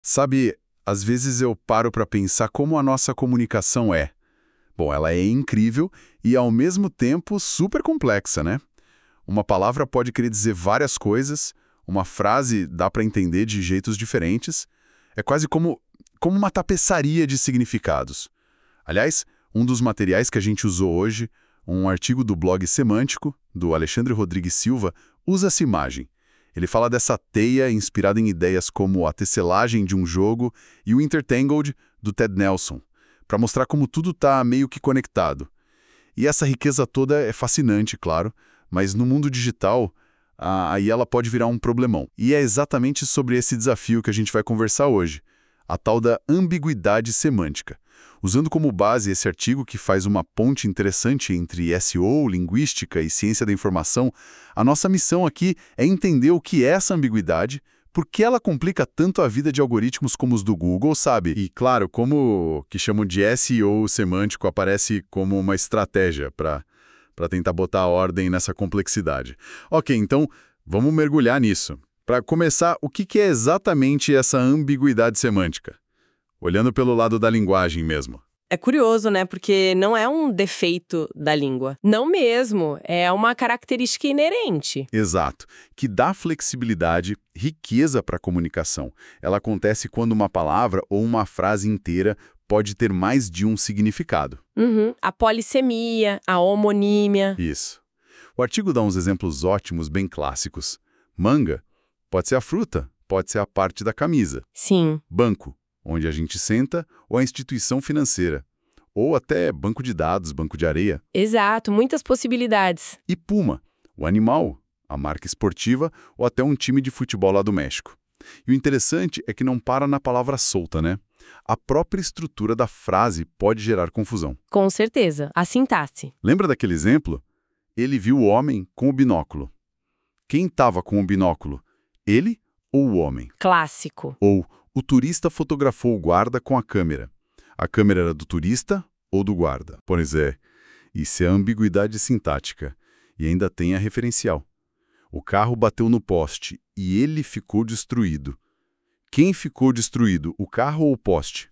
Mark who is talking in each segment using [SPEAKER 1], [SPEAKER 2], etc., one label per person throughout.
[SPEAKER 1] Sabe, às vezes eu paro para pensar como a nossa comunicação é. Bom, ela é incrível e, ao mesmo tempo, super complexa, né? Uma palavra pode querer dizer várias coisas, uma frase dá para entender de jeitos diferentes. É quase como uma tapeçaria de significados. Aliás, um dos materiais que a gente usou hoje, um artigo do blog Semântico, do Alexandre Rodrigues Silva, usa essa imagem. Ele fala dessa teia inspirada em ideias como a tecelagem de um jogo e o Intertangled, do Ted Nelson, para mostrar como tudo está meio que conectado. E essa riqueza toda é fascinante, claro, mas no mundo digital, aí ela pode virar um problemão. E é exatamente sobre esse desafio que a gente vai conversar hoje, a tal da ambiguidade semântica. Usando como base esse artigo que faz uma ponte interessante entre SEO, linguística e ciência da informação, a nossa missão aqui é entender o que é essa ambiguidade, por que ela complica tanto a vida de algoritmos como os do Google, sabe? E, claro, como o que chamam de SEO semântico aparece como uma estratégia para tentar botar ordem nessa complexidade. Ok, então vamos mergulhar nisso. Para começar, o que é exatamente essa ambiguidade semântica? Olhando pelo lado da linguagem mesmo.
[SPEAKER 2] É curioso, né? Porque não é um defeito da língua. Não mesmo, é uma característica inerente.
[SPEAKER 1] Exato, que dá flexibilidade, riqueza para a comunicação. Ela acontece quando uma palavra ou uma frase inteira pode ter mais de um significado.
[SPEAKER 2] A polissemia, a homonímia.
[SPEAKER 1] Isso. O artigo dá uns exemplos ótimos, bem clássicos. Manga pode ser a fruta, pode ser a parte da camisa.
[SPEAKER 2] Sim.
[SPEAKER 1] Banco, onde a gente senta, ou a instituição financeira. Ou até banco de dados, banco de areia.
[SPEAKER 2] Exato, muitas possibilidades.
[SPEAKER 1] E puma, o animal, a marca esportiva ou até um time de futebol lá do México. E o interessante é que não para na palavra solta, né? A própria estrutura da frase pode gerar confusão.
[SPEAKER 2] Com certeza, a sintaxe.
[SPEAKER 1] Lembra daquele exemplo? Ele viu o homem com o binóculo. Quem estava com o binóculo? Ele ou o homem?
[SPEAKER 2] Clássico.
[SPEAKER 1] Ou o turista fotografou o guarda com a câmera. A câmera era do turista ou do guarda? Pois é, isso é ambiguidade sintática. E ainda tem a referencial. O carro bateu no poste e ele ficou destruído. Quem ficou destruído, o carro ou o poste?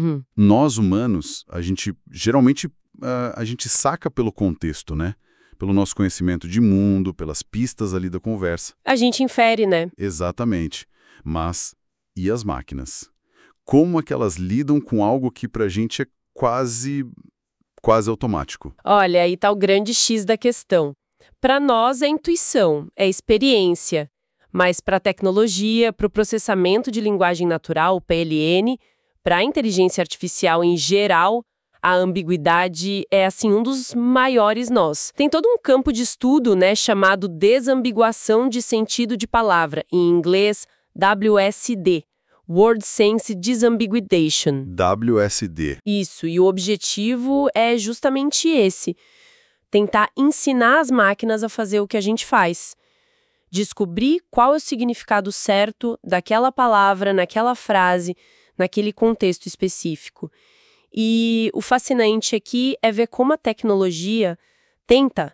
[SPEAKER 1] Nós, humanos, a gente geralmente a gente saca pelo contexto, né? Pelo nosso conhecimento de mundo, pelas pistas ali da conversa.
[SPEAKER 2] A gente infere, né?
[SPEAKER 1] Exatamente. Mas e as máquinas? Como é que elas lidam com algo que pra gente é quase automático?
[SPEAKER 2] Olha, aí tá o grande X da questão. Para nós é intuição, é experiência. Mas para a tecnologia, para o processamento de linguagem natural, PLN, para a inteligência artificial em geral, a ambiguidade é, assim, um dos maiores nós. Tem todo um campo de estudo, né, chamado desambiguação de sentido de palavra, em inglês WSD, Word Sense Disambiguation.
[SPEAKER 1] WSD.
[SPEAKER 2] Isso, e o objetivo é justamente esse, tentar ensinar as máquinas a fazer o que a gente faz. Descobrir qual é o significado certo daquela palavra, naquela frase, naquele contexto específico. E o fascinante aqui é ver como a tecnologia tenta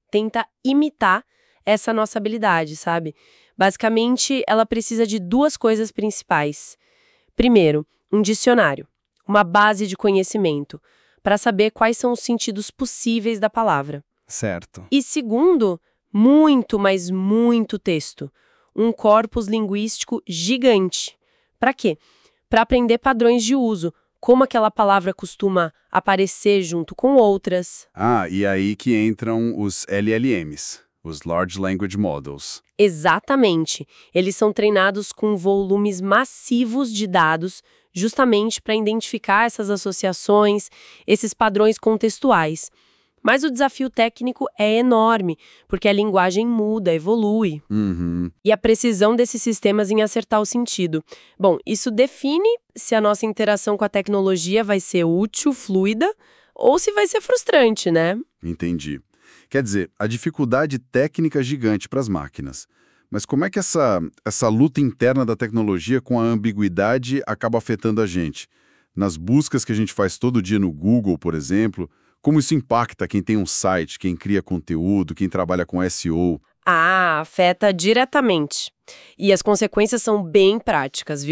[SPEAKER 2] imitar essa nossa habilidade, sabe? Basicamente, ela precisa de duas coisas principais. Primeiro, um dicionário, uma base de conhecimento, para saber quais são os sentidos possíveis da palavra.
[SPEAKER 1] Certo.
[SPEAKER 2] E segundo, muito, mas muito texto. Um corpus linguístico gigante. Para quê? Para aprender padrões de uso, como aquela palavra costuma aparecer junto com outras.
[SPEAKER 1] Ah, e aí que entram os LLMs, os Large Language Models.
[SPEAKER 2] Exatamente. Eles são treinados com volumes massivos de dados, justamente para identificar essas associações, esses padrões contextuais. Mas o desafio técnico é enorme, porque a linguagem muda, evolui. E a precisão desses sistemas em acertar o sentido. Bom, isso define se a nossa interação com a tecnologia vai ser útil, fluida, ou se vai ser frustrante, né?
[SPEAKER 1] Entendi. Quer dizer, a dificuldade técnica é gigante para as máquinas. Mas como é que essa luta interna da tecnologia com a ambiguidade acaba afetando a gente? Nas buscas que a gente faz todo dia no Google, por exemplo, como isso impacta quem tem um site, quem cria conteúdo, quem trabalha com SEO?
[SPEAKER 2] Ah, afeta diretamente. E as consequências são bem práticas, viu?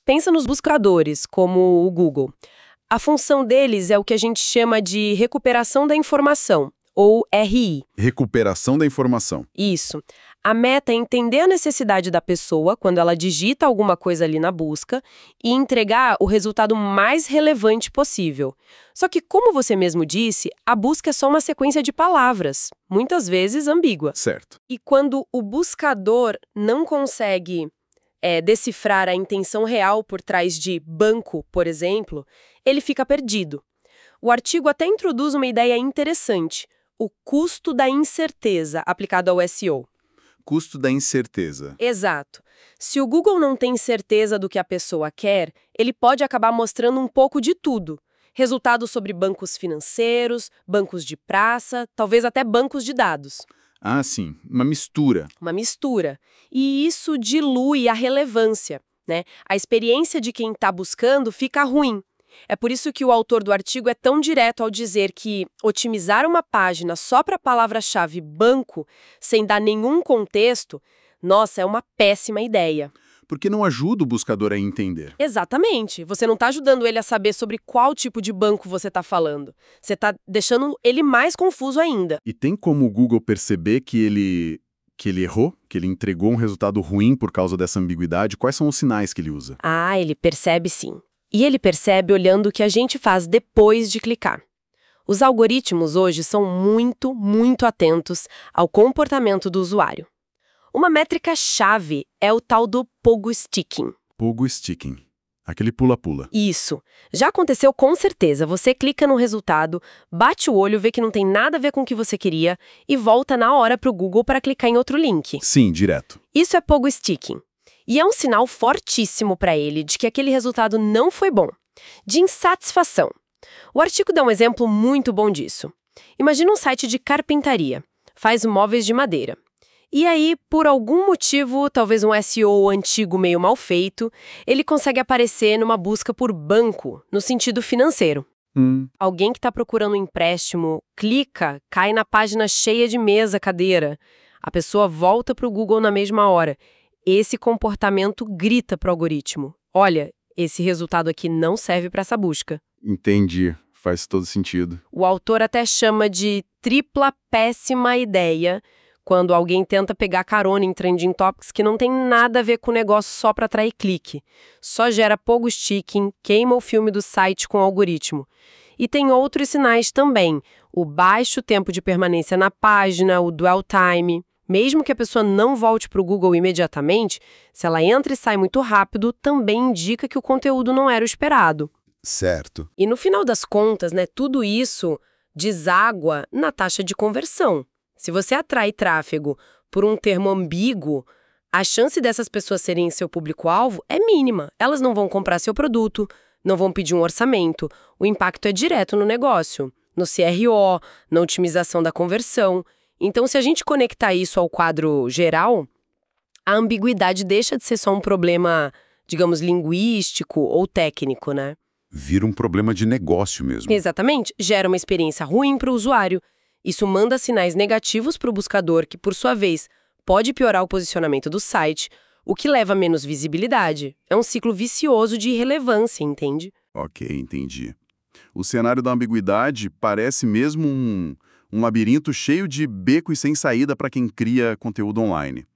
[SPEAKER 2] Pensa nos buscadores, como o Google. A função deles é o que a gente chama de recuperação da informação, ou RI.
[SPEAKER 1] Recuperação da informação.
[SPEAKER 2] Isso. A meta é entender a necessidade da pessoa quando ela digita alguma coisa ali na busca e entregar o resultado mais relevante possível. Só que, como você mesmo disse, a busca é só uma sequência de palavras, muitas vezes ambígua.
[SPEAKER 1] Certo.
[SPEAKER 2] E quando o buscador não consegue decifrar a intenção real por trás de banco, por exemplo, ele fica perdido. O artigo até introduz uma ideia interessante: o custo da incerteza aplicado ao SEO.
[SPEAKER 1] Custo da incerteza.
[SPEAKER 2] Exato. Se o Google não tem certeza do que a pessoa quer, ele pode acabar mostrando um pouco de tudo. Resultados sobre bancos financeiros, bancos de praça, talvez até bancos de dados.
[SPEAKER 1] Ah, sim. Uma mistura.
[SPEAKER 2] Uma mistura. E isso dilui a relevância, né? A experiência de quem está buscando fica ruim. É por isso que o autor do artigo é tão direto ao dizer que otimizar uma página só para a palavra-chave banco, sem dar nenhum contexto, nossa, é uma péssima ideia.
[SPEAKER 1] Porque não ajuda o buscador a entender.
[SPEAKER 2] Exatamente. Você não está ajudando ele a saber sobre qual tipo de banco você está falando. Você está deixando ele mais confuso ainda.
[SPEAKER 1] E tem como o Google perceber que ele errou? Que ele entregou um resultado ruim por causa dessa ambiguidade? Quais são os sinais que ele usa?
[SPEAKER 2] Ah, ele percebe sim. E ele percebe olhando o que a gente faz depois de clicar. Os algoritmos hoje são muito, muito atentos ao comportamento do usuário. Uma métrica-chave é o tal do pogo sticking.
[SPEAKER 1] Pogo sticking. Aquele pula-pula.
[SPEAKER 2] Isso. Já aconteceu com certeza. Você clica no resultado, bate o olho, vê que não tem nada a ver com o que você queria e volta na hora para o Google para clicar em outro link.
[SPEAKER 1] Sim, direto.
[SPEAKER 2] Isso é pogo sticking. E é um sinal fortíssimo para ele de que aquele resultado não foi bom, de insatisfação. O artigo dá um exemplo muito bom disso. Imagina um site de carpintaria, faz móveis de madeira. E aí, por algum motivo, talvez um SEO antigo meio mal feito, ele consegue aparecer numa busca por banco, no sentido financeiro. Alguém que está procurando um empréstimo, clica, cai na página cheia de mesa, cadeira. A pessoa volta para o Google na mesma hora. Esse comportamento grita para o algoritmo: olha, esse resultado aqui não serve para essa busca.
[SPEAKER 1] Entendi. Faz todo sentido.
[SPEAKER 2] O autor até chama de tripla péssima ideia quando alguém tenta pegar carona em trending topics que não tem nada a ver com o negócio só para atrair clique. Só gera pogo sticking, queima o filme do site com o algoritmo. E tem outros sinais também: o baixo tempo de permanência na página, o dwell time. Mesmo que a pessoa não volte para o Google imediatamente, se ela entra e sai muito rápido, também indica que o conteúdo não era o esperado.
[SPEAKER 1] Certo.
[SPEAKER 2] E no final das contas, né, tudo isso deságua na taxa de conversão. Se você atrai tráfego por um termo ambíguo, a chance dessas pessoas serem seu público-alvo é mínima. Elas não vão comprar seu produto, não vão pedir um orçamento. O impacto é direto no negócio, no CRO, na otimização da conversão. Então, se a gente conectar isso ao quadro geral, a ambiguidade deixa de ser só um problema, digamos, linguístico ou técnico, né?
[SPEAKER 1] Vira um problema de negócio mesmo.
[SPEAKER 2] Exatamente. Gera uma experiência ruim para o usuário. Isso manda sinais negativos para o buscador, que, por sua vez, pode piorar o posicionamento do site, o que leva a menos visibilidade. É um ciclo vicioso de irrelevância, entende?
[SPEAKER 1] Ok, entendi. O cenário da ambiguidade parece mesmo um labirinto cheio de becos sem saída para quem cria conteúdo online.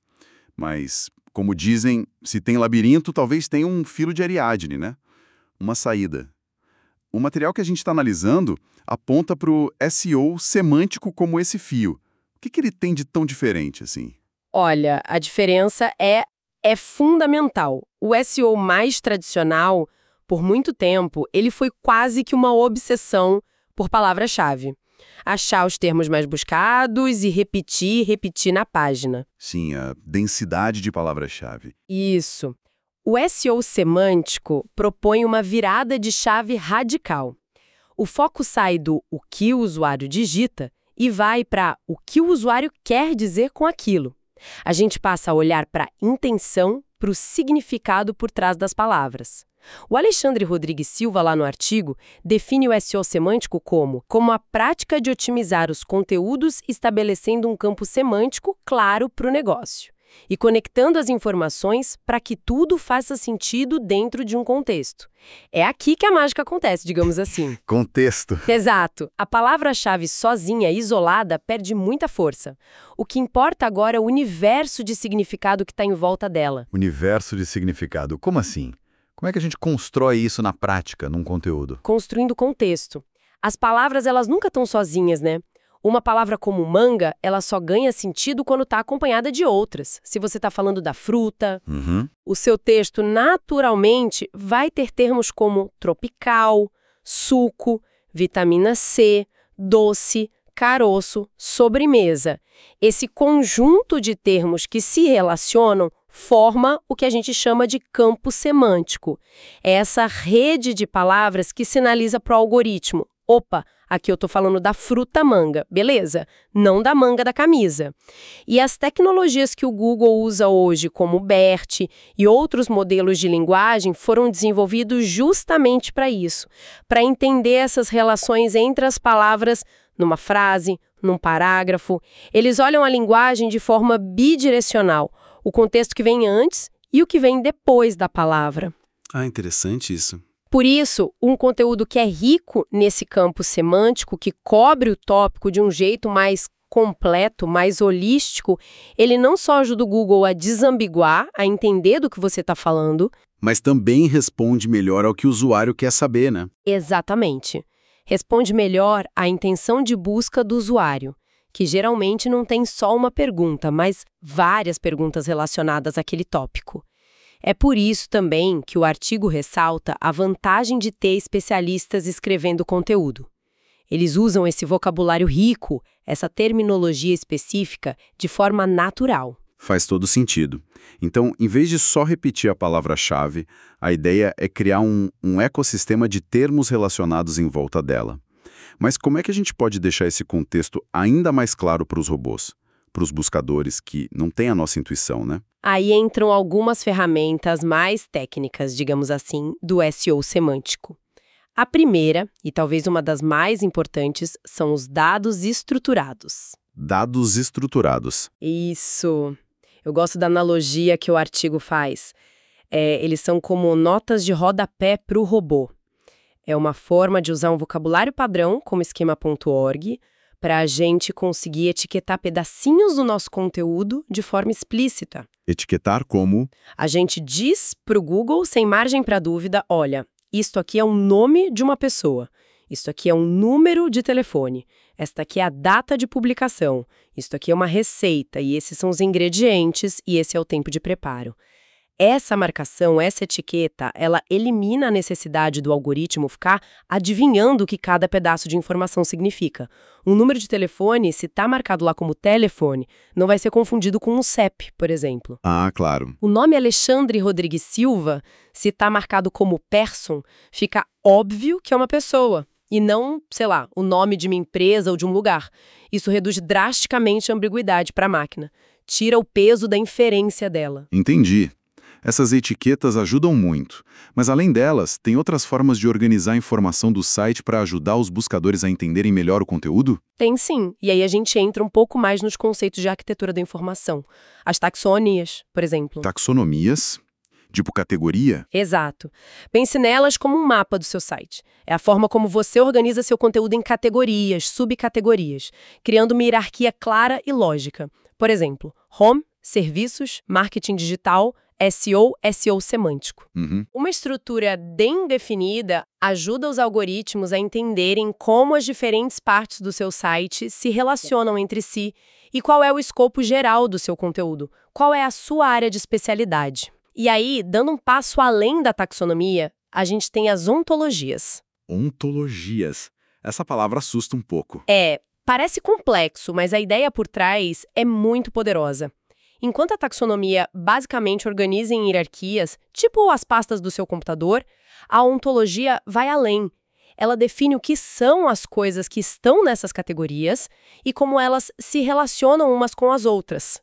[SPEAKER 1] Mas, como dizem, se tem labirinto, talvez tenha um filo de Ariadne, né? Uma saída. O material que a gente está analisando aponta para o SEO semântico como esse fio. O que ele tem de tão diferente assim?
[SPEAKER 2] Olha, a diferença é fundamental. O SEO mais tradicional, por muito tempo, ele foi quase que uma obsessão por palavra-chave. Achar os termos mais buscados e repetir na página.
[SPEAKER 1] Sim, a densidade de palavra-chave.
[SPEAKER 2] Isso. O SEO semântico propõe uma virada de chave radical. O foco sai do o que o usuário digita e vai para o que o usuário quer dizer com aquilo. A gente passa a olhar para a intenção, para o significado por trás das palavras. O Alexandre Rodrigues Silva, lá no artigo, define o SEO semântico como a prática de otimizar os conteúdos estabelecendo um campo semântico claro para o negócio. e conectando as informações para que tudo faça sentido dentro de um contexto. É aqui que a mágica acontece, digamos assim.
[SPEAKER 1] Contexto.
[SPEAKER 2] Exato. A palavra-chave sozinha, isolada, perde muita força. O que importa agora é o universo de significado que está em volta dela.
[SPEAKER 1] Universo de significado. Como assim? Como é que a gente constrói isso na prática, num conteúdo?
[SPEAKER 2] Construindo contexto. As palavras, elas nunca estão sozinhas, né? Uma palavra como manga, ela só ganha sentido quando está acompanhada de outras. Se você está falando da fruta, o seu texto naturalmente vai ter termos como tropical, suco, vitamina C, doce, caroço, sobremesa. Esse conjunto de termos que se relacionam forma o que a gente chama de campo semântico. É essa rede de palavras que sinaliza para o algoritmo. Opa, aqui eu estou falando da fruta manga, beleza? Não da manga da camisa. E as tecnologias que o Google usa hoje, como o BERT e outros modelos de linguagem, foram desenvolvidos justamente para isso, para entender essas relações entre as palavras numa frase, num parágrafo. Eles olham a linguagem de forma bidirecional, o contexto que vem antes e o que vem depois da palavra.
[SPEAKER 1] Ah, interessante isso.
[SPEAKER 2] Por isso, um conteúdo que é rico nesse campo semântico, que cobre o tópico de um jeito mais completo, mais holístico, ele não só ajuda o Google a desambiguar, a entender do que você está falando,
[SPEAKER 1] mas também responde melhor ao que o usuário quer saber, né?
[SPEAKER 2] Exatamente. Responde melhor à intenção de busca do usuário, que geralmente não tem só uma pergunta, mas várias perguntas relacionadas àquele tópico. É por isso também que o artigo ressalta a vantagem de ter especialistas escrevendo conteúdo. Eles usam esse vocabulário rico, essa terminologia específica, de forma natural.
[SPEAKER 1] Faz todo sentido. Então, em vez de só repetir a palavra-chave, a ideia é criar um ecossistema de termos relacionados em volta dela. Mas como é que a gente pode deixar esse contexto ainda mais claro para os robôs? Para os buscadores que não têm a nossa intuição, né?
[SPEAKER 2] Aí entram algumas ferramentas mais técnicas, digamos assim, do SEO semântico. A primeira, e talvez uma das mais importantes, são os dados estruturados.
[SPEAKER 1] Dados estruturados.
[SPEAKER 2] Isso. Eu gosto da analogia que o artigo faz. Eles são como notas de rodapé para o robô. É uma forma de usar um vocabulário padrão, como esquema.org, para a gente conseguir etiquetar pedacinhos do nosso conteúdo de forma explícita.
[SPEAKER 1] Etiquetar como?
[SPEAKER 2] A gente diz para o Google, sem margem para dúvida, olha, isto aqui é um nome de uma pessoa, isto aqui é um número de telefone, esta aqui é a data de publicação, isto aqui é uma receita, e esses são os ingredientes, e esse é o tempo de preparo. Essa marcação, essa etiqueta, ela elimina a necessidade do algoritmo ficar adivinhando o que cada pedaço de informação significa. Um número de telefone, se está marcado lá como telefone, não vai ser confundido com um CEP, por exemplo.
[SPEAKER 1] Ah, claro.
[SPEAKER 2] O nome Alexandre Rodrigues Silva, se está marcado como person, fica óbvio que é uma pessoa, e não, sei lá, o nome de uma empresa ou de um lugar. Isso reduz drasticamente a ambiguidade para a máquina. Tira o peso da inferência dela.
[SPEAKER 1] Entendi. Essas etiquetas ajudam muito, mas além delas, tem outras formas de organizar a informação do site para ajudar os buscadores a entenderem melhor o conteúdo?
[SPEAKER 2] Tem sim, e aí a gente entra um pouco mais nos conceitos de arquitetura da informação. As taxonomias, por exemplo.
[SPEAKER 1] Taxonomias? Tipo categoria?
[SPEAKER 2] Exato. Pense nelas como um mapa do seu site. É a forma como você organiza seu conteúdo em categorias, subcategorias, criando uma hierarquia clara e lógica. Por exemplo, home, serviços, marketing digital, SEO, SEO semântico. Uma estrutura bem definida ajuda os algoritmos a entenderem como as diferentes partes do seu site se relacionam entre si e qual é o escopo geral do seu conteúdo, qual é a sua área de especialidade. E aí, dando um passo além da taxonomia, a gente tem as ontologias.
[SPEAKER 1] Ontologias. Essa palavra assusta um pouco.
[SPEAKER 2] Parece complexo, mas a ideia por trás é muito poderosa. Enquanto a taxonomia basicamente organiza em hierarquias, tipo as pastas do seu computador, a ontologia vai além. Ela define o que são as coisas que estão nessas categorias e como elas se relacionam umas com as outras.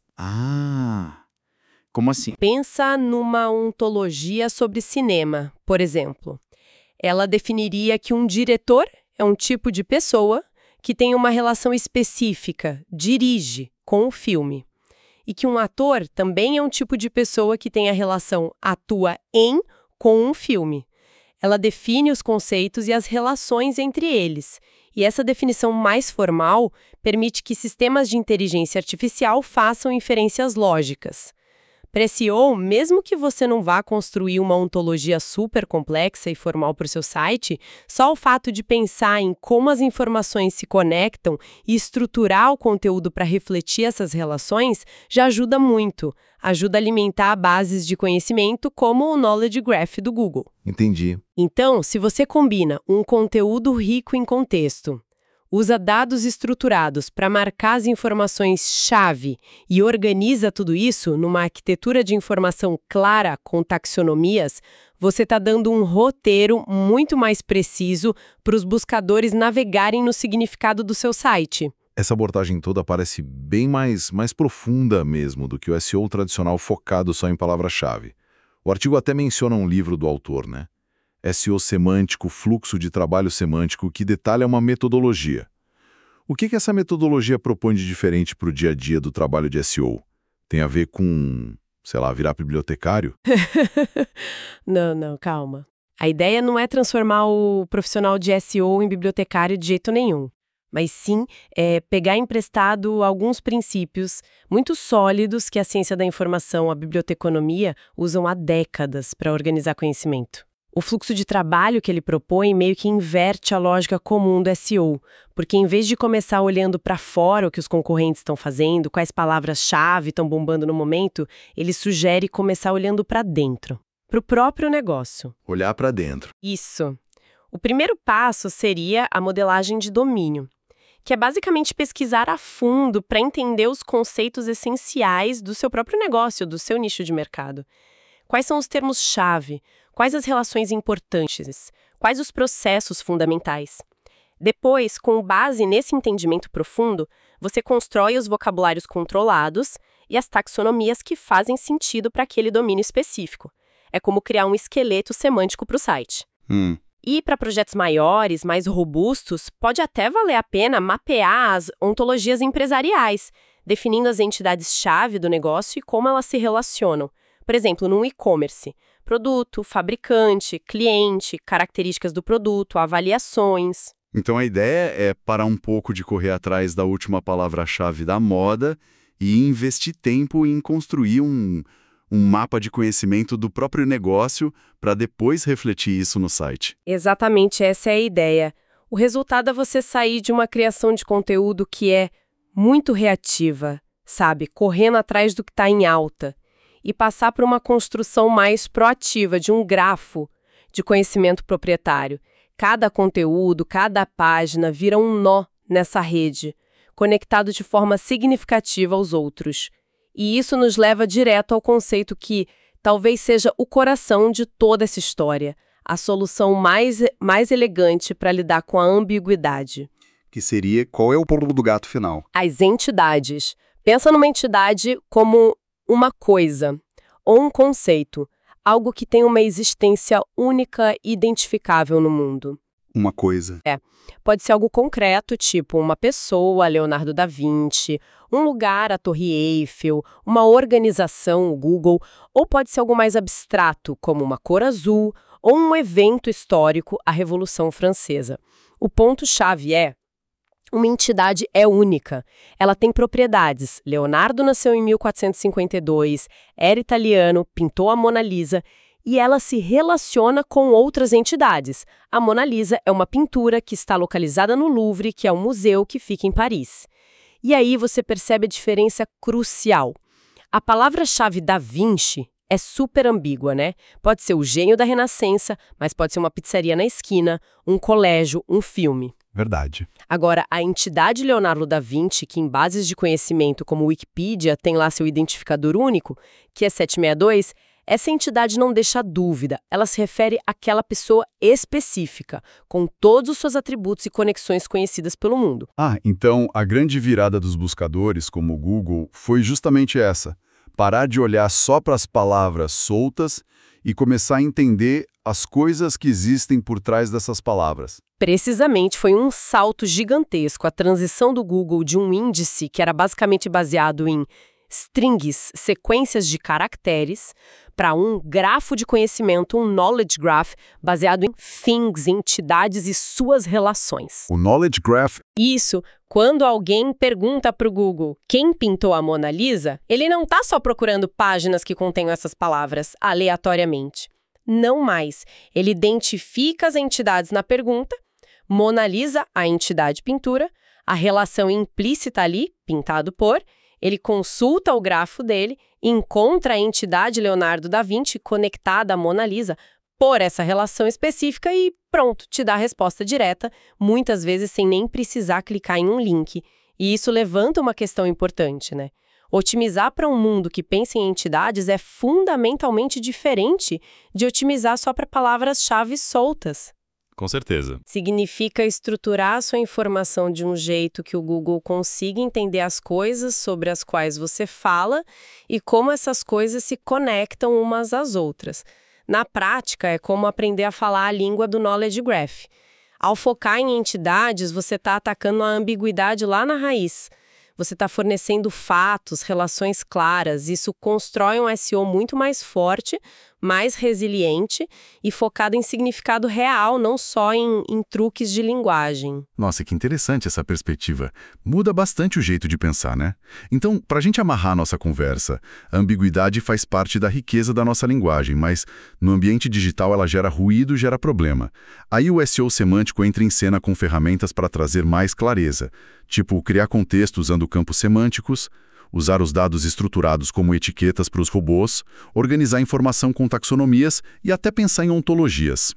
[SPEAKER 1] Ah, como assim?
[SPEAKER 2] Pensa numa ontologia sobre cinema, por exemplo. Ela definiria que um diretor é um tipo de pessoa que tem uma relação específica, dirige, com o filme. e que um ator também é um tipo de pessoa que tem a relação atua em com um filme. Ela define os conceitos e as relações entre eles. E essa definição mais formal permite que sistemas de inteligência artificial façam inferências lógicas. Para SEO, mesmo que você não vá construir uma ontologia super complexa e formal para o seu site, só o fato de pensar em como as informações se conectam e estruturar o conteúdo para refletir essas relações já ajuda muito. Ajuda a alimentar bases de conhecimento como o Knowledge Graph do Google.
[SPEAKER 3] Entendi.
[SPEAKER 2] Então, se você combina um conteúdo rico em contexto, usa dados estruturados para marcar as informações-chave e organiza tudo isso numa arquitetura de informação clara com taxonomias, você está dando um roteiro muito mais preciso para os buscadores navegarem no significado do seu site.
[SPEAKER 3] Essa abordagem toda parece bem mais profunda mesmo do que o SEO tradicional focado só em palavra-chave. O artigo até menciona um livro do autor, né? SEO semântico, fluxo de trabalho semântico, que detalha uma metodologia. O que essa metodologia propõe de diferente para o dia a dia do trabalho de SEO? Tem a ver com, sei lá, virar bibliotecário?
[SPEAKER 2] Não, calma. A ideia não é transformar o profissional de SEO em bibliotecário de jeito nenhum, mas sim pegar emprestado alguns princípios muito sólidos que a ciência da informação, a biblioteconomia, usam há décadas para organizar conhecimento. O fluxo de trabalho que ele propõe meio que inverte a lógica comum do SEO, porque em vez de começar olhando para fora o que os concorrentes estão fazendo, quais palavras-chave estão bombando no momento, ele sugere começar olhando para dentro, para o próprio negócio.
[SPEAKER 3] Olhar para dentro.
[SPEAKER 2] Isso. O primeiro passo seria a modelagem de domínio, que é basicamente pesquisar a fundo para entender os conceitos essenciais do seu próprio negócio, do seu nicho de mercado. Quais são os termos-chave? Quais as relações importantes? Quais os processos fundamentais? Depois, com base nesse entendimento profundo, você constrói os vocabulários controlados e as taxonomias que fazem sentido para aquele domínio específico. É como criar um esqueleto semântico para o site. E para projetos maiores, mais robustos, pode até valer a pena mapear as ontologias empresariais, definindo as entidades-chave do negócio e como elas se relacionam. Por exemplo, num e-commerce, produto, fabricante, cliente, características do produto, avaliações.
[SPEAKER 1] Então a ideia é parar um pouco de correr atrás da última palavra-chave da moda e investir tempo em construir um mapa de conhecimento do próprio negócio para depois refletir isso no site.
[SPEAKER 2] Exatamente, essa é a ideia. O resultado é você sair de uma criação de conteúdo que é muito reativa, sabe? Correndo atrás do que está em alta. E passar para uma construção mais proativa, de um grafo de conhecimento proprietário. Cada conteúdo, cada página vira um nó nessa rede, conectado de forma significativa aos outros. E isso nos leva direto ao conceito que talvez seja o coração de toda essa história, a solução mais elegante para lidar com a ambiguidade.
[SPEAKER 4] Que seria, qual é o pulo do gato final?
[SPEAKER 2] As entidades. Pensa numa entidade como uma coisa ou um conceito, algo que tem uma existência única e identificável no mundo.
[SPEAKER 4] Uma coisa.
[SPEAKER 2] Pode ser algo concreto, tipo uma pessoa, Leonardo da Vinci, um lugar, a Torre Eiffel, uma organização, o Google, ou pode ser algo mais abstrato, como uma cor azul, ou um evento histórico, a Revolução Francesa. O ponto-chave é: uma entidade é única. Ela tem propriedades. Leonardo nasceu em 1452, era italiano, pintou a Mona Lisa e ela se relaciona com outras entidades. A Mona Lisa é uma pintura que está localizada no Louvre, que é um museu que fica em Paris. E aí você percebe a diferença crucial. A palavra-chave Da Vinci é super ambígua, né? Pode ser o gênio da Renascença, mas pode ser uma pizzaria na esquina, um colégio, um filme.
[SPEAKER 4] Verdade.
[SPEAKER 2] Agora, a entidade Leonardo da Vinci, que em bases de conhecimento como Wikipedia tem lá seu identificador único, que é 762, essa entidade não deixa dúvida, ela se refere àquela pessoa específica, com todos os seus atributos e conexões conhecidas pelo mundo.
[SPEAKER 1] Então a grande virada dos buscadores, como o Google, foi justamente essa: parar de olhar só para as palavras soltas e começar a entender as coisas que existem por trás dessas palavras.
[SPEAKER 2] Precisamente, foi um salto gigantesco a transição do Google de um índice que era basicamente baseado em strings, sequências de caracteres, para um grafo de conhecimento, um knowledge graph, baseado em things, entidades e suas relações.
[SPEAKER 1] O Knowledge Graph.
[SPEAKER 2] Isso, quando alguém pergunta para o Google quem pintou a Mona Lisa, ele não está só procurando páginas que contenham essas palavras aleatoriamente. Não mais. Ele identifica as entidades na pergunta, Mona Lisa, a entidade pintura, a relação implícita ali, pintado por, ele consulta o grafo dele, encontra a entidade Leonardo da Vinci conectada à Mona Lisa por essa relação específica e pronto, te dá a resposta direta, muitas vezes sem nem precisar clicar em um link. E isso levanta uma questão importante, né? Otimizar para um mundo que pensa em entidades é fundamentalmente diferente de otimizar só para palavras-chave soltas.
[SPEAKER 3] Com certeza.
[SPEAKER 2] Significa estruturar a sua informação de um jeito que o Google consiga entender as coisas sobre as quais você fala e como essas coisas se conectam umas às outras. Na prática, é como aprender a falar a língua do Knowledge Graph. Ao focar em entidades, você está atacando a ambiguidade lá na raiz. Você está fornecendo fatos, relações claras. Isso constrói um SEO muito mais forte, mais resiliente e focado em significado real, não só em truques de linguagem.
[SPEAKER 1] Nossa, que interessante essa perspectiva. Muda bastante o jeito de pensar, né? Então, para a gente amarrar a nossa conversa, a ambiguidade faz parte da riqueza da nossa linguagem, mas no ambiente digital ela gera ruído, gera problema. Aí o SEO semântico entra em cena com ferramentas para trazer mais clareza, tipo criar contexto usando campos semânticos, usar os dados estruturados como etiquetas para os robôs, organizar informação com taxonomias e até pensar em ontologias.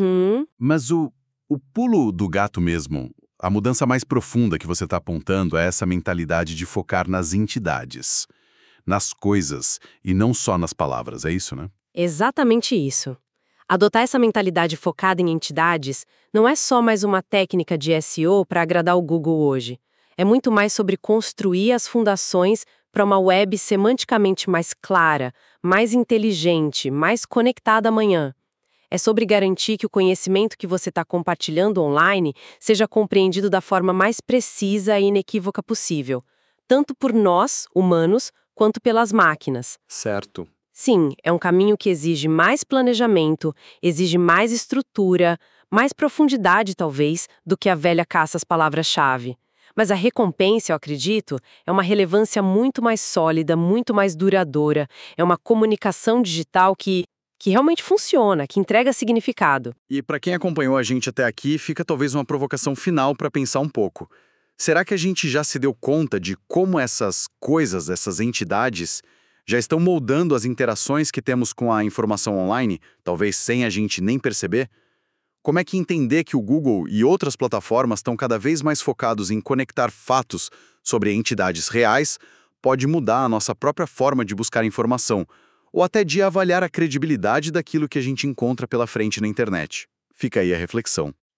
[SPEAKER 1] Mas o pulo do gato mesmo, a mudança mais profunda que você está apontando é essa mentalidade de focar nas entidades, nas coisas e não só nas palavras, é isso, né?
[SPEAKER 2] Exatamente isso. Adotar essa mentalidade focada em entidades não é só mais uma técnica de SEO para agradar o Google hoje. É muito mais sobre construir as fundações para uma web semanticamente mais clara, mais inteligente, mais conectada amanhã. É sobre garantir que o conhecimento que você está compartilhando online seja compreendido da forma mais precisa e inequívoca possível, tanto por nós, humanos, quanto pelas máquinas.
[SPEAKER 4] Certo.
[SPEAKER 2] Sim, é um caminho que exige mais planejamento, exige mais estrutura, mais profundidade, talvez, do que a velha caça às palavras-chave. Mas a recompensa, eu acredito, é uma relevância muito mais sólida, muito mais duradoura. É uma comunicação digital que realmente funciona, que entrega significado.
[SPEAKER 4] E para quem acompanhou a gente até aqui, fica talvez uma provocação final para pensar um pouco. Será que a gente já se deu conta de como essas coisas, essas entidades, já estão moldando as interações que temos com a informação online, talvez sem a gente nem perceber? Como é que entender que o Google e outras plataformas estão cada vez mais focados em conectar fatos sobre entidades reais pode mudar a nossa própria forma de buscar informação, ou até de avaliar a credibilidade daquilo que a gente encontra pela frente na internet? Fica aí a reflexão.